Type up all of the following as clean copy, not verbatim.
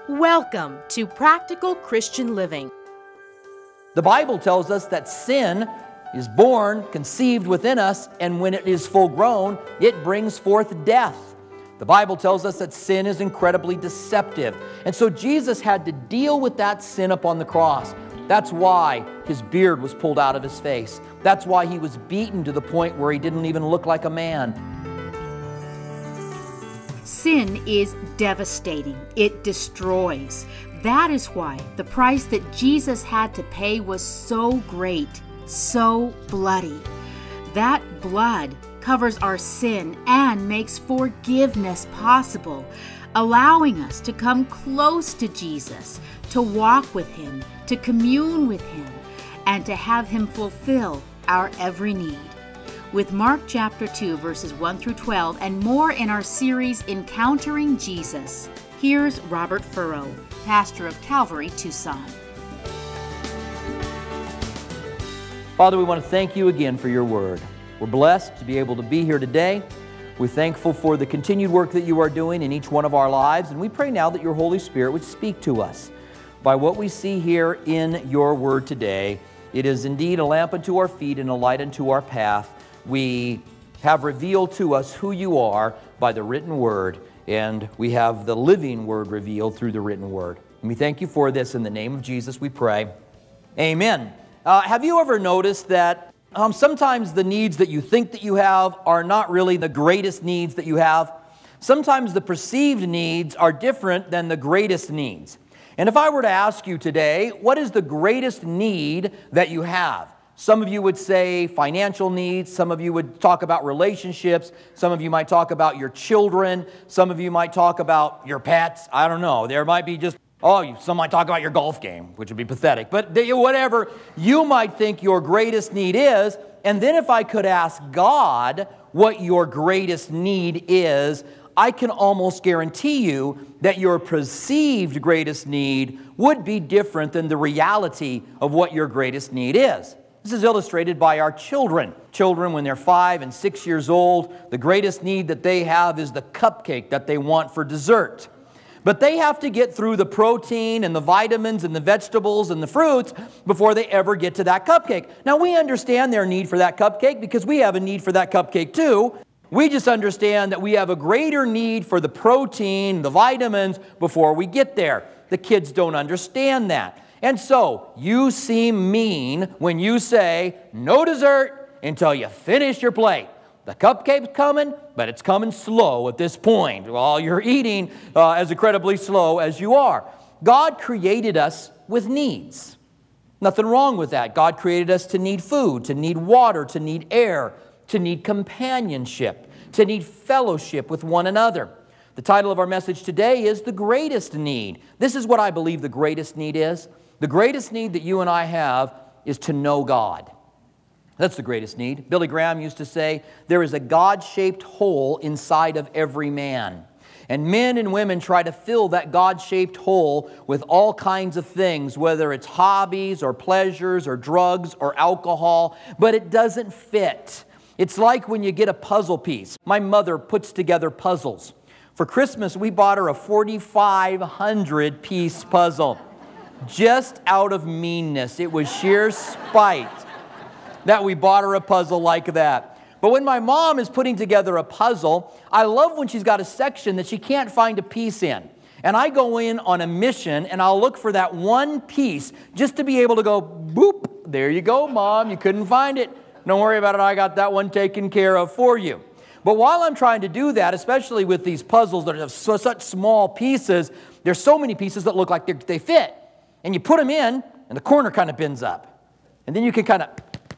Welcome to Practical Christian Living. The Bible tells us that sin is born, conceived within us, and when it is full grown, it brings forth death. The Bible tells us that sin is incredibly deceptive. And so Jesus had to deal with that sin upon the cross. That's why his beard was pulled out of his face. That's why he was beaten to the point where he didn't even look like a man. Sin is devastating. It destroys. That is why the price that Jesus had to pay was so great, so bloody. That blood covers our sin and makes forgiveness possible, allowing us to come close to Jesus, to walk with him, to commune with him, and to have him fulfill our every need. With Mark chapter 2, verses 1 through 12, and more in our series, Encountering Jesus, here's Robert Furrow, pastor of Calvary, Tucson. Father, we want to thank you again for your word. We're blessed to be able to be here today. We're thankful for the continued work that you are doing in each one of our lives, and we pray now that your Holy Spirit would speak to us. By what we see here in your word today, it is indeed a lamp unto our feet and a light unto our path. We have revealed to us who you are by the written word, and we have the living word revealed through the written word. And we thank you for this. In the name of Jesus we pray. Amen. Have you ever noticed that sometimes the needs that you think that you have are not really the greatest needs that you have? Sometimes the perceived needs are different than the greatest needs. And if I were to ask you today, what is the greatest need that you have? Some of you would say financial needs. Some of you would talk about relationships. Some of you might talk about your children. Some of you might talk about your pets. I don't know. There might be just, some might talk about your golf game, which would be pathetic. But whatever you might think your greatest need is, and then if I could ask God what your greatest need is, I can almost guarantee you that your perceived greatest need would be different than the reality of what your greatest need is. This is illustrated by our children. Children, when they're 5 and 6 years old, the greatest need that they have is the cupcake that they want for dessert. But they have to get through the protein and the vitamins and the vegetables and the fruits before they ever get to that cupcake. Now, we understand their need for that cupcake because we have a need for that cupcake too. We just understand that we have a greater need for the protein, the vitamins, before we get there. The kids don't understand that. And so, you seem mean when you say, no dessert until you finish your plate. The cupcake's coming, but it's coming slow at this point while you're eating as incredibly slow as you are. God created us with needs. Nothing wrong with that. God created us to need food, to need water, to need air, to need companionship, to need fellowship with one another. The title of our message today is The Greatest Need. This is what I believe the greatest need is. The greatest need that you and I have is to know God. That's the greatest need. Billy Graham used to say, there is a God-shaped hole inside of every man. And men and women try to fill that God-shaped hole with all kinds of things, whether it's hobbies or pleasures or drugs or alcohol, but it doesn't fit. It's like when you get a puzzle piece. My mother puts together puzzles. For Christmas, we bought her a 4,500-piece puzzle. Just out of meanness. It was sheer spite that we bought her a puzzle like that. But when my mom is putting together a puzzle, I love when she's got a section that she can't find a piece in. And I go in on a mission and I'll look for that one piece just to be able to go, boop, there you go, Mom, you couldn't find it. Don't worry about it, I got that one taken care of for you. But while I'm trying to do that, especially with these puzzles that have such small pieces, there's so many pieces that look like they fit. And you put them in, and the corner kind of bends up. And then you can kind of...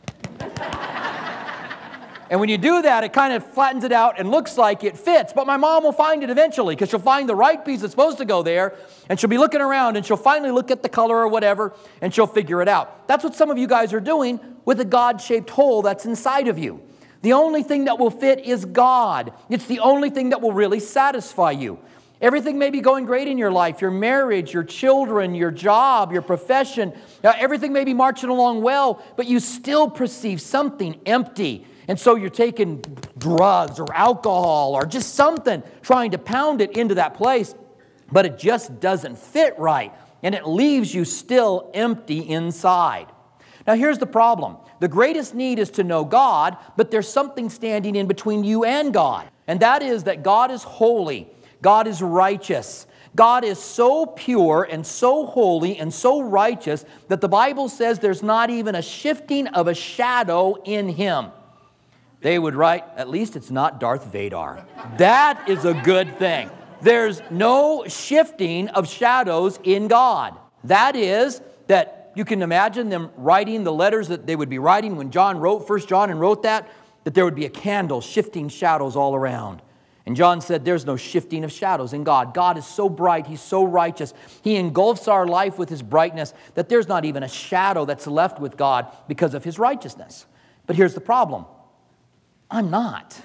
And when you do that, it kind of flattens it out and looks like it fits. But my mom will find it eventually because she'll find the right piece that's supposed to go there, and she'll be looking around, and she'll finally look at the color or whatever, and she'll figure it out. That's what some of you guys are doing with a God-shaped hole that's inside of you. The only thing that will fit is God. It's the only thing that will really satisfy you. Everything may be going great in your life, your marriage, your children, your job, your profession. Everything may be marching along well, but you still perceive something empty. And so you're taking drugs or alcohol or just something, trying to pound it into that place. but it just doesn't fit right, and it leaves you still empty inside. Now here's the problem. The greatest need is to know God, but there's something standing in between you and God. And that is that God is holy. God is righteous. God is so pure and so holy and so righteous that the Bible says there's not even a shifting of a shadow in Him. They would write, at least it's not Darth Vader. That is a good thing. There's no shifting of shadows in God. That is, that you can imagine them writing the letters that they would be writing when John wrote 1 John and wrote that there would be a candle shifting shadows all around. And John said there's no shifting of shadows in God. God is so bright, He's so righteous. He engulfs our life with His brightness that there's not even a shadow that's left with God because of His righteousness. But here's the problem. I'm not.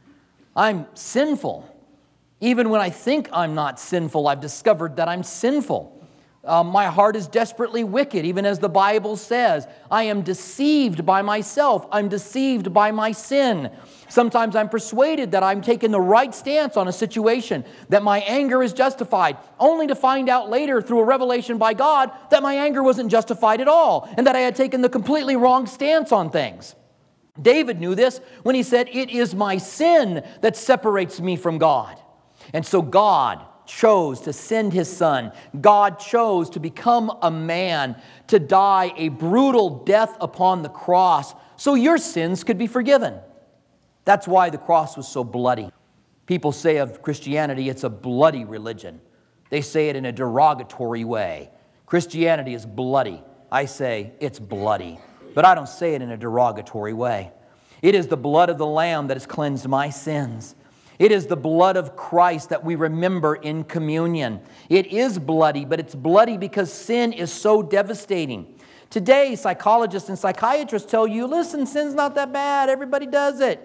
I'm sinful. Even when I think I'm not sinful, I've discovered that I'm sinful. My heart is desperately wicked, even as the Bible says. I am deceived by myself. I'm deceived by my sin. Sometimes I'm persuaded that I'm taking the right stance on a situation, that my anger is justified, only to find out later through a revelation by God that my anger wasn't justified at all, and that I had taken the completely wrong stance on things. David knew this when he said, "It is my sin that separates me from God." And so God chose to send His Son. God chose to become a man, to die a brutal death upon the cross so your sins could be forgiven. That's why the cross was so bloody. People say of Christianity, it's a bloody religion. They say it in a derogatory way. Christianity is bloody. I say it's bloody. But I don't say it in a derogatory way. It is the blood of the Lamb that has cleansed my sins. It is the blood of Christ that we remember in communion. It is bloody, but it's bloody because sin is so devastating. Today, psychologists and psychiatrists tell you, listen, sin's not that bad. Everybody does it.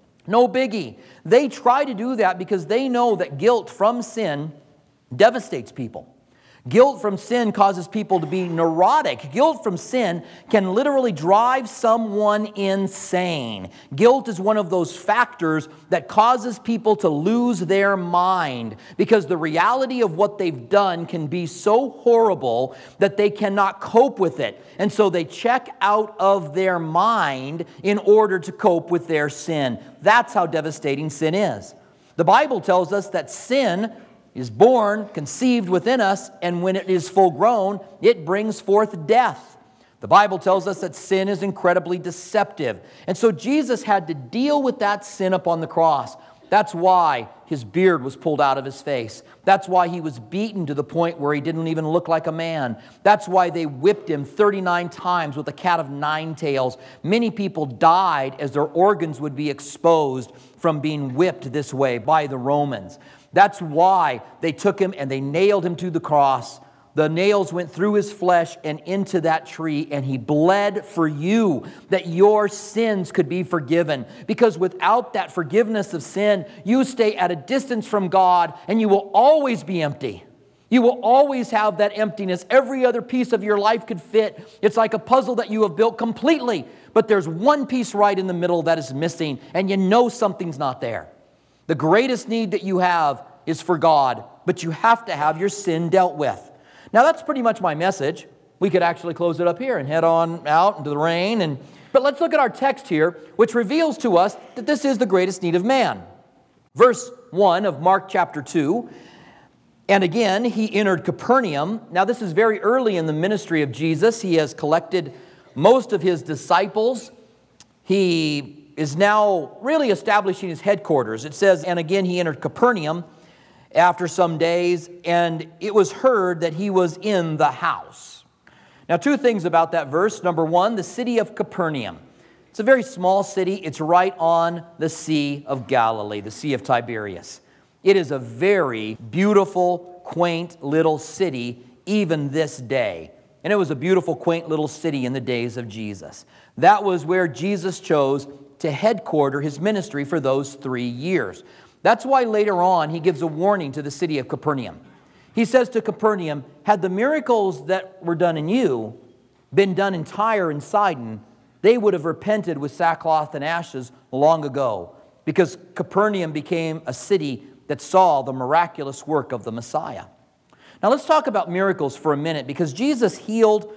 No biggie. They try to do that because they know that guilt from sin devastates people. Guilt from sin causes people to be neurotic. Guilt from sin can literally drive someone insane. Guilt is one of those factors that causes people to lose their mind because the reality of what they've done can be so horrible that they cannot cope with it. And so they check out of their mind in order to cope with their sin. That's how devastating sin is. The Bible tells us that sin is born, conceived within us, and when it is full grown, it brings forth death. The Bible tells us that sin is incredibly deceptive. And so Jesus had to deal with that sin upon the cross. That's why his beard was pulled out of his face. That's why he was beaten to the point where he didn't even look like a man. That's why they whipped him 39 times with a cat of nine tails. Many people died as their organs would be exposed from being whipped this way by the Romans. That's why they took him and they nailed him to the cross. The nails went through his flesh and into that tree, and he bled for you that your sins could be forgiven. Because without that forgiveness of sin, you stay at a distance from God and you will always be empty. You will always have that emptiness. Every other piece of your life could fit. It's like a puzzle that you have built completely, but there's one piece right in the middle that is missing, and you know something's not there. The greatest need that you have is for God, but you have to have your sin dealt with. Now, that's pretty much my message. We could actually close it up here and head on out into the rain. But let's look at our text here, which reveals to us that this is the greatest need of man. Verse 1 of Mark chapter 2, and again, he entered Capernaum. Now, this is very early in the ministry of Jesus. He has collected most of his disciples. He is now really establishing his headquarters. It says, and again he entered Capernaum after some days, and it was heard that he was in the house. Now, two things about that verse. Number one, the city of Capernaum. It's a very small city. It's right on the Sea of Galilee, the Sea of Tiberias. It is a very beautiful, quaint little city even this day. And it was a beautiful, quaint little city in the days of Jesus. That was where Jesus chose to headquarter his ministry for those 3 years. That's why later on he gives a warning to the city of Capernaum. He says to Capernaum, had the miracles that were done in you been done in Tyre and Sidon, they would have repented with sackcloth and ashes long ago, because Capernaum became a city that saw the miraculous work of the Messiah. Now let's talk about miracles for a minute, because Jesus healed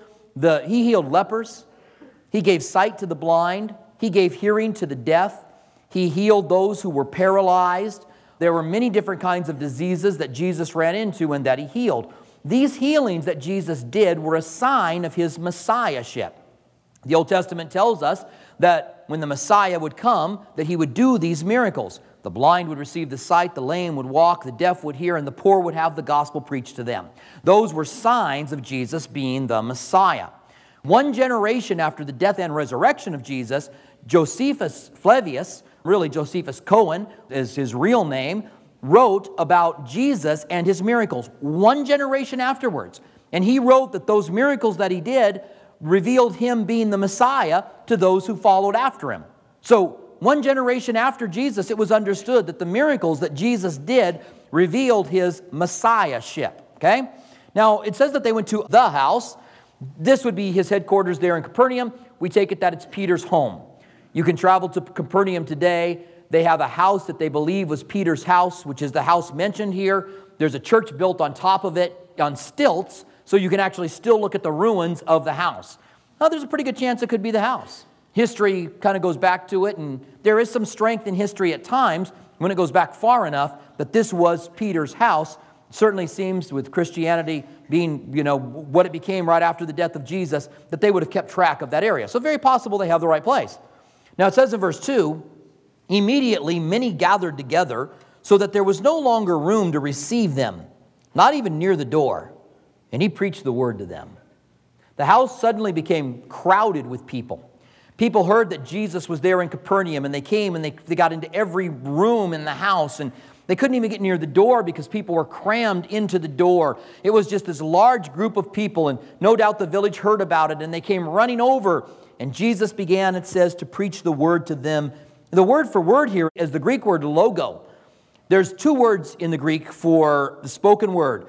lepers. He gave sight to the blind. He gave hearing to the deaf. He healed those who were paralyzed. There were many different kinds of diseases that Jesus ran into and that He healed. These healings that Jesus did were a sign of His Messiahship. The Old Testament tells us that when the Messiah would come, that He would do these miracles. The blind would receive the sight, the lame would walk, the deaf would hear, and the poor would have the gospel preached to them. Those were signs of Jesus being the Messiah. One generation after the death and resurrection of Jesus, Josephus Flavius, really Josephus Cohen is his real name, wrote about Jesus and His miracles. One generation afterwards. And he wrote that those miracles that He did revealed Him being the Messiah to those who followed after Him. So, one generation after Jesus, it was understood that the miracles that Jesus did revealed His Messiahship. Okay? Now, it says that they went to the house. This would be His headquarters there in Capernaum. We take it that it's Peter's home. You can travel to Capernaum today. They have a house that they believe was Peter's house, which is the house mentioned here. There's a church built on top of it on stilts, so you can actually still look at the ruins of the house. Now, there's a pretty good chance it could be the house. History kind of goes back to it, and there is some strength in history at times when it goes back far enough that this was Peter's house. It certainly seems, with Christianity being, what it became right after the death of Jesus, that they would have kept track of that area. So very possible they have the right place. Now it says in verse 2, immediately many gathered together so that there was no longer room to receive them, not even near the door. And He preached the word to them. The house suddenly became crowded with people. People heard that Jesus was there in Capernaum, and they came and they got into every room in the house, and they couldn't even get near the door because people were crammed into the door. It was just this large group of people, and no doubt the village heard about it, and they came running over, and Jesus began, it says, to preach the word to them. The word for word here is the Greek word logo. There's two words in the Greek for the spoken word,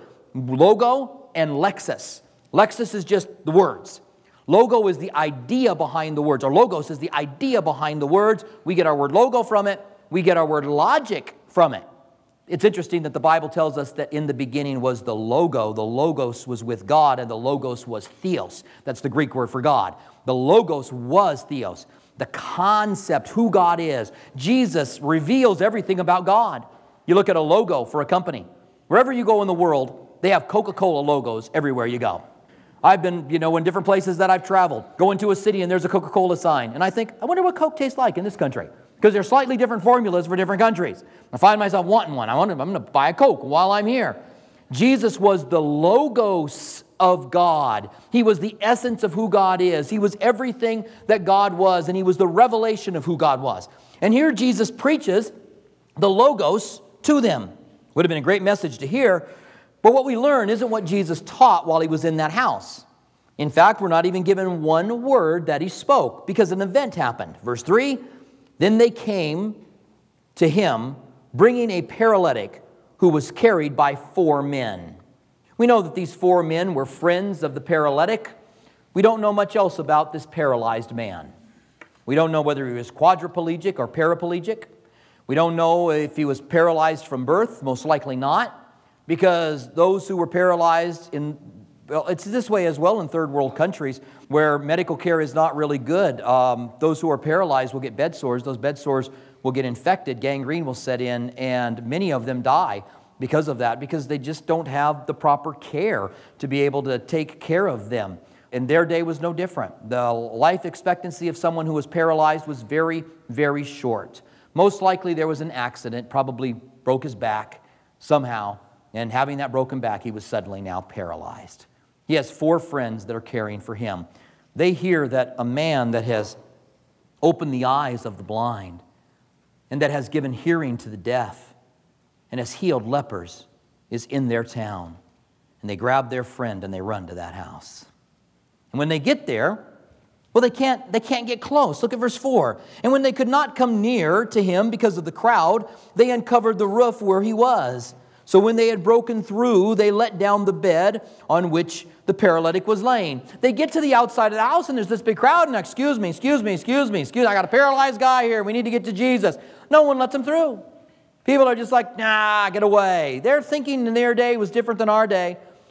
logo and lexis. Lexis is just the words. Logo is the idea behind the words, or logos is the idea behind the words. We get our word logo from it. We get our word logic from it. It's interesting that the Bible tells us that in the beginning was the logo. The logos was with God, and the logos was theos. That's the Greek word for God. The logos was theos. The concept, who God is. Jesus reveals everything about God. You look at a logo for a company. Wherever you go in the world, they have Coca-Cola logos everywhere you go. I've been, in different places that I've traveled. Go into a city and there's a Coca-Cola sign. And I think, I wonder what Coke tastes like in this country. Because there's slightly different formulas for different countries. I find myself wanting one. I'm going to buy a Coke while I'm here. Jesus was the logos of God. He was the essence of who God is. He was everything that God was, and He was the revelation of who God was. And here Jesus preaches the logos to them. Would have been a great message to hear. But what we learn isn't what Jesus taught while He was in that house. In fact, we're not even given one word that He spoke because an event happened. Verse 3, then they came to Him bringing a paralytic who was carried by 4 men. We know that these 4 men were friends of the paralytic. We don't know much else about this paralyzed man. We don't know whether he was quadriplegic or paraplegic. We don't know if he was paralyzed from birth, most likely not. Because those who were paralyzed it's this way as well in third world countries where medical care is not really good. Those who are paralyzed will get bed sores. Those bed sores will get infected. Gangrene will set in, and many of them die because of that, because they just don't have the proper care to be able to take care of them. And their day was no different. The life expectancy of someone who was paralyzed was very, very short. Most likely there was an accident, probably broke his back somehow. And having that broken back, he was suddenly now paralyzed. He has 4 friends that are caring for him. They hear that a man that has opened the eyes of the blind and that has given hearing to the deaf and has healed lepers is in their town. And they grab their friend and they run to that house. And when they get there, well, they can't get close. Look at verse 4. And when they could not come near to him because of the crowd, they uncovered the roof where he was. So when they had broken through, they let down the bed on which the paralytic was laying. They get to the outside of the house, and there's this big crowd, and excuse me, I got a paralyzed guy here. We need to get to Jesus. No one lets him through. People are just like, nah, get away. Their thinking in their day was different than our day.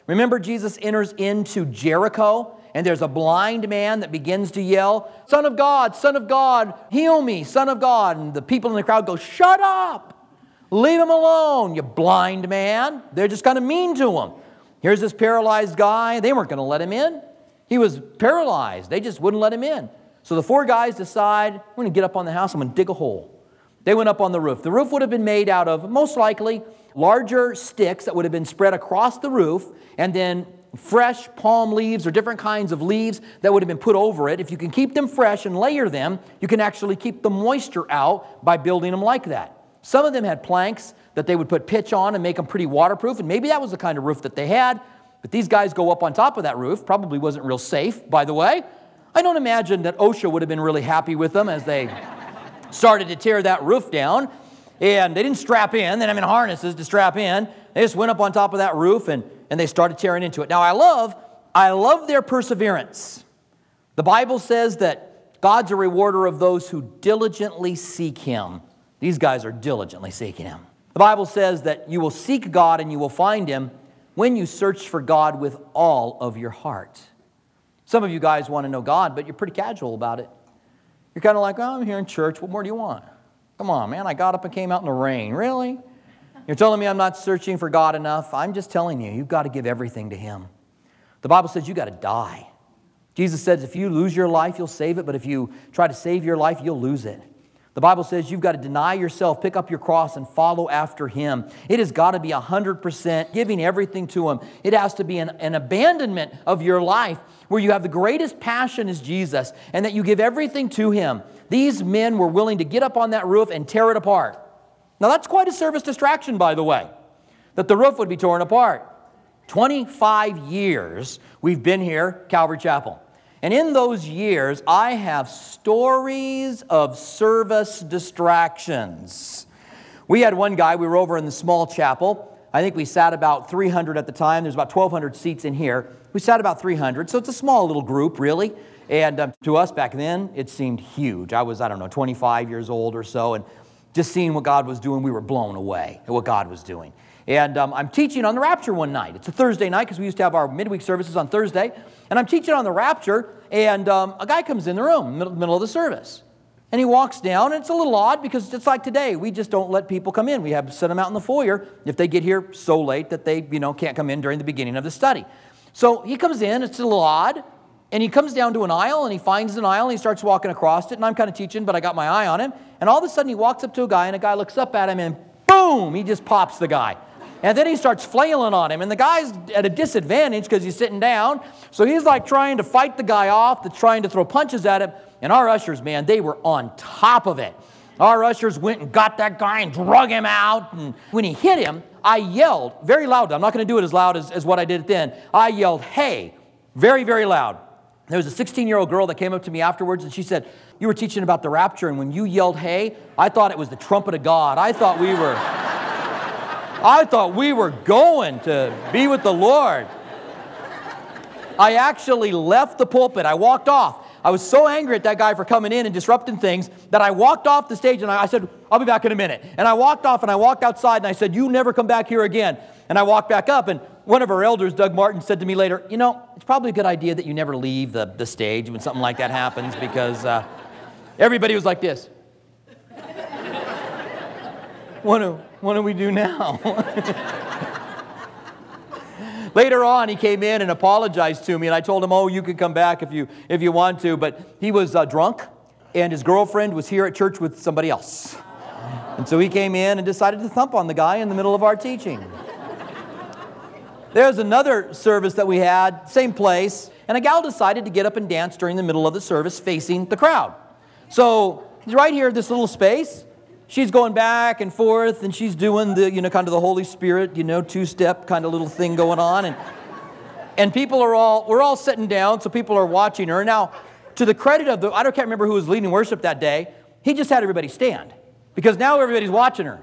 Remember, Jesus enters into Jericho, and there's a blind man that begins to yell, Son of God, heal me, Son of God. And the people in the crowd go, shut up, leave him alone, you blind man. They're just kind of mean to him. Here's this paralyzed guy. They weren't going to let him in. He was paralyzed. They just wouldn't let him in. So the four guys decide, I'm going to get up on the house, I'm going to dig a hole. They went up on the roof. The roof would have been made out of, most likely, larger sticks that would have been spread across the roof, and then fresh palm leaves or different kinds of leaves that would have been put over it. If you can keep them fresh and layer them, you can actually keep the moisture out by building them like that. Some of them had planks that they would put pitch on and make them pretty waterproof, and maybe that was the kind of roof that they had. But these guys go up on top of that roof. Probably wasn't real safe, by the way. I don't imagine that OSHA would have been really happy with them as they started to tear that roof down. And they didn't strap in. They didn't have any harnesses to strap in. They just went up on top of that roof and they started tearing into it. Now, I love their perseverance. The Bible says that God's a rewarder of those who diligently seek Him. These guys are diligently seeking Him. The Bible says that you will seek God and you will find Him when you search for God with all of your heart. Some of you guys want to know God, but you're pretty casual about it. You're kind of like, oh, I'm here in church. What more do you want? Come on, man, I got up and came out in the rain. Really? You're telling me I'm not searching for God enough? I'm just telling you, you've got to give everything to Him. The Bible says you've got to die. Jesus says if you lose your life, you'll save it, but if you try to save your life, you'll lose it. The Bible says you've got to deny yourself, pick up your cross, and follow after Him. It has got to be 100% giving everything to Him. It has to be an abandonment of your life where you have the greatest passion is Jesus and that you give everything to Him. These men were willing to get up on that roof and tear it apart. Now that's quite a service distraction, by the way, that the roof would be torn apart. 25 years we've been here, Calvary Chapel. And in those years, I have stories of service distractions. We had one guy, we were over in the small chapel. I think we sat about 300 at the time. There's about 1,200 seats in here. We sat about 300, so it's a small little group, really. And to us back then, it seemed huge. I was, 25 years old or so, and just seeing what God was doing, we were blown away at what God was doing. And I'm teaching on the rapture one night. It's a Thursday night because we used to have our midweek services on Thursday. And I'm teaching on the rapture, and a guy comes in the room, middle of the service. And he walks down, and it's a little odd because it's like today. We just don't let people come in. We have to set them out in the foyer if they get here so late that they, can't come in during the beginning of the study. So he comes in, it's a little odd, and he comes down to an aisle, and he finds an aisle, and he starts walking across it, and I'm kind of teaching, but I got my eye on him. And all of a sudden, he walks up to a guy, and a guy looks up at him, and boom, he just pops the guy. And then he starts flailing on him. And the guy's at a disadvantage because he's sitting down. So he's like trying to fight the guy off, trying to throw punches at him. And our ushers, man, they were on top of it. Our ushers went and got that guy and drug him out. And when he hit him, I yelled very loud. I'm not going to do it as loud as what I did then. I yelled, hey, very, very loud. There was a 16-year-old girl that came up to me afterwards, and she said, you were teaching about the rapture, and when you yelled, hey, I thought it was the trumpet of God. I thought we were going to be with the Lord. I actually left the pulpit. I walked off. I was so angry at that guy for coming in and disrupting things that I walked off the stage and I said, I'll be back in a minute. And I walked off and I walked outside and I said, you never come back here again. And I walked back up and one of our elders, Doug Martin, said to me later, it's probably a good idea that you never leave the stage when something like that happens because everybody was like this. What do we do now? Later on, he came in and apologized to me, and I told him, you can come back if you want to. But he was drunk, and his girlfriend was here at church with somebody else. And so he came in and decided to thump on the guy in the middle of our teaching. There's another service that we had, same place, and a gal decided to get up and dance during the middle of the service facing the crowd. So right here, this little space, she's going back and forth, and she's doing the, kind of the Holy Spirit, two-step kind of little thing going on. And we're all sitting down, so people are watching her. Now, to the credit of I can't remember who was leading worship that day, he just had everybody stand. Because now everybody's watching her.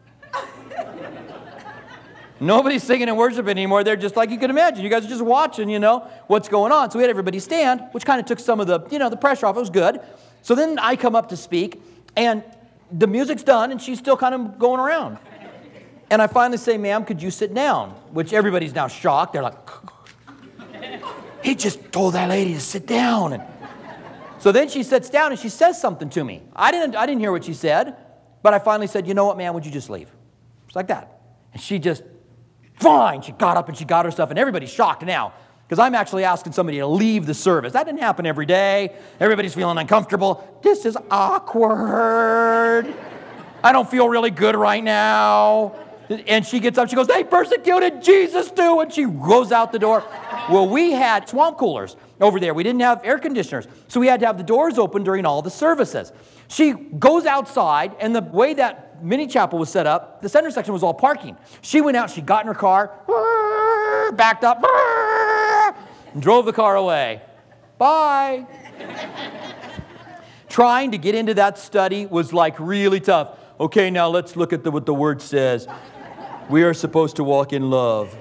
Nobody's singing and worshiping anymore. They're just like you can imagine. You guys are just watching, what's going on. So we had everybody stand, which kind of took some of the, the pressure off. It was good. So then I come up to speak, and the music's done, and she's still kind of going around. And I finally say, ma'am, could you sit down? Which everybody's now shocked. They're like, he just told that lady to sit down. And so then she sits down and she says something to me. I didn't hear what she said, but I finally said, you know what, ma'am, would you just leave? It's like that. And she just, fine. She got up and she got her stuff, and everybody's shocked now because I'm actually asking somebody to leave the service. That didn't happen every day. Everybody's feeling uncomfortable. This is awkward. I don't feel really good right now. And she gets up, she goes, they persecuted Jesus too, and she goes out the door. Well, we had swamp coolers over there. We didn't have air conditioners, so we had to have the doors open during all the services. She goes outside, and the way that mini chapel was set up, the center section was all parking. She went out, she got in her car, backed up, and drove the car away. Bye. Trying to get into that study was like really tough. Okay, now let's look at what the word says. We are supposed to walk in love.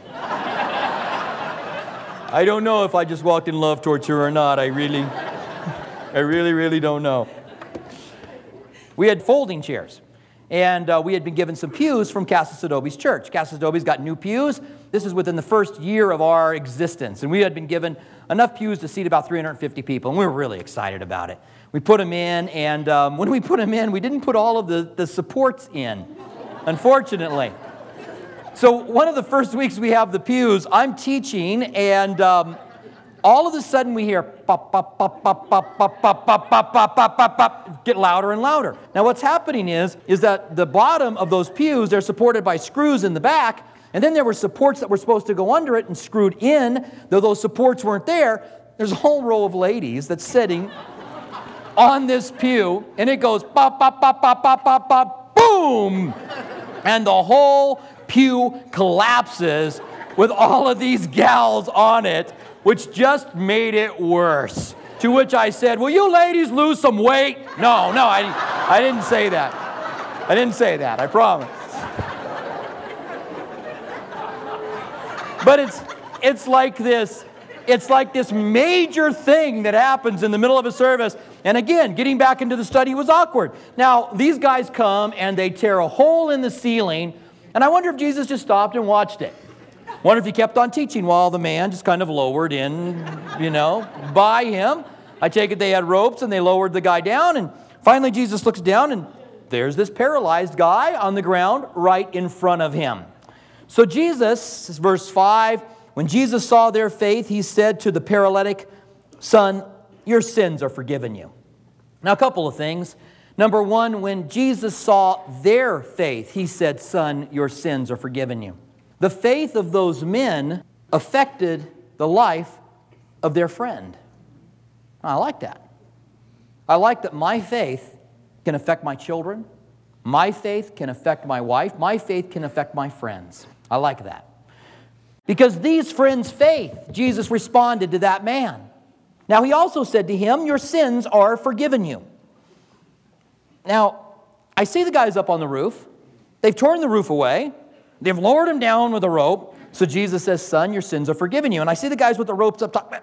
I don't know if I just walked in love towards her or not. I really don't know. We had folding chairs, and we had been given some pews from Casa Adobe's church. Casa Adobe's got new pews. This is within the first year of our existence, and we had been given enough pews to seat about 350 people, and we were really excited about it. We put them in, and when we put them in, we didn't put all of the supports in, unfortunately. So one of the first weeks we have the pews, I'm teaching, and all of a sudden we hear pop, pop, pop, pop, pop, pop, pop, pop, pop, pop, pop, pop, pop, get louder and louder. Now what's happening is that the bottom of those pews, they're supported by screws in the back, and then there were supports that were supposed to go under it and screwed in. Though those supports weren't there, there's a whole row of ladies that's sitting on this pew, and it goes pop, pop, pop, pop, pop, pop, pop, boom! And the whole pew collapses with all of these gals on it, which just made it worse. To which I said, will you ladies lose some weight? No, I didn't say that. I didn't say that, I promise. But it's like this major thing that happens in the middle of a service. And again, getting back into the study was awkward. Now, these guys come and they tear a hole in the ceiling, and I wonder if Jesus just stopped and watched it. Wonder if he kept on teaching while the man just kind of lowered in, by him. I take it they had ropes and they lowered the guy down, and finally Jesus looks down and there's this paralyzed guy on the ground right in front of him. So Jesus, this is verse 5, when Jesus saw their faith, he said to the paralytic, son, your sins are forgiven you. Now, a couple of things. Number one, when Jesus saw their faith, he said, son, your sins are forgiven you. The faith of those men affected the life of their friend. I like that. I like that my faith can affect my children. My faith can affect my wife. My faith can affect my friends. I like that. Because these friends' faith, Jesus responded to that man. Now, he also said to him, your sins are forgiven you. Now, I see the guys up on the roof. They've torn the roof away. They've lowered him down with a rope. So Jesus says, son, your sins are forgiven you. And I see the guys with the ropes up top.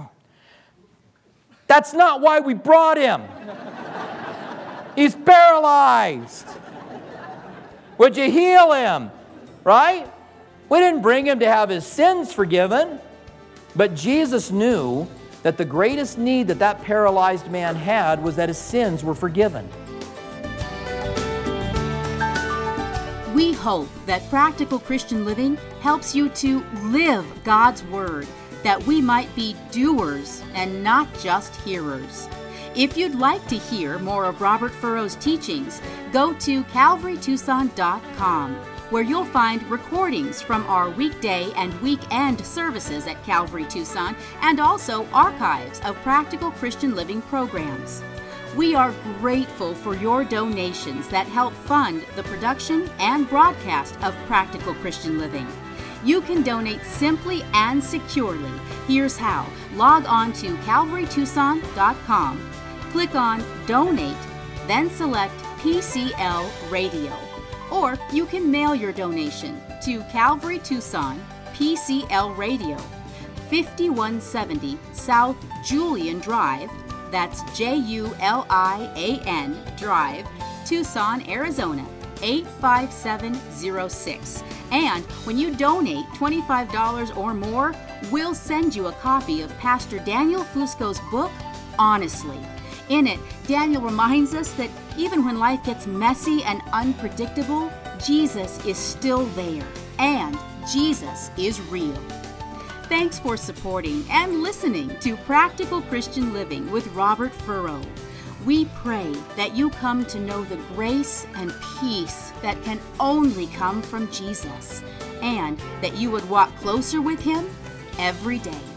That's not why we brought him. He's paralyzed. Would you heal him? Right? We didn't bring him to have his sins forgiven. But Jesus knew that the greatest need that paralyzed man had was that his sins were forgiven. We hope that Practical Christian Living helps you to live God's Word, that we might be doers and not just hearers. If you'd like to hear more of Robert Furrow's teachings, go to calvarytucson.com, where you'll find recordings from our weekday and weekend services at Calvary Tucson, and also archives of Practical Christian Living programs. We are grateful for your donations that help fund the production and broadcast of Practical Christian Living. You can donate simply and securely. Here's how. Log on to calvarytucson.com, click on Donate, then select PCL Radio. Or you can mail your donation to Calvary Tucson, PCL Radio, 5170 South Julian Drive, that's Julian Drive, Tucson, Arizona, 85706. And when you donate $25 or more, we'll send you a copy of Pastor Daniel Fusco's book, Honestly. In it, Daniel reminds us that even when life gets messy and unpredictable, Jesus is still there, and Jesus is real. Thanks for supporting and listening to Practical Christian Living with Robert Furrow. We pray that you come to know the grace and peace that can only come from Jesus, and that you would walk closer with Him every day.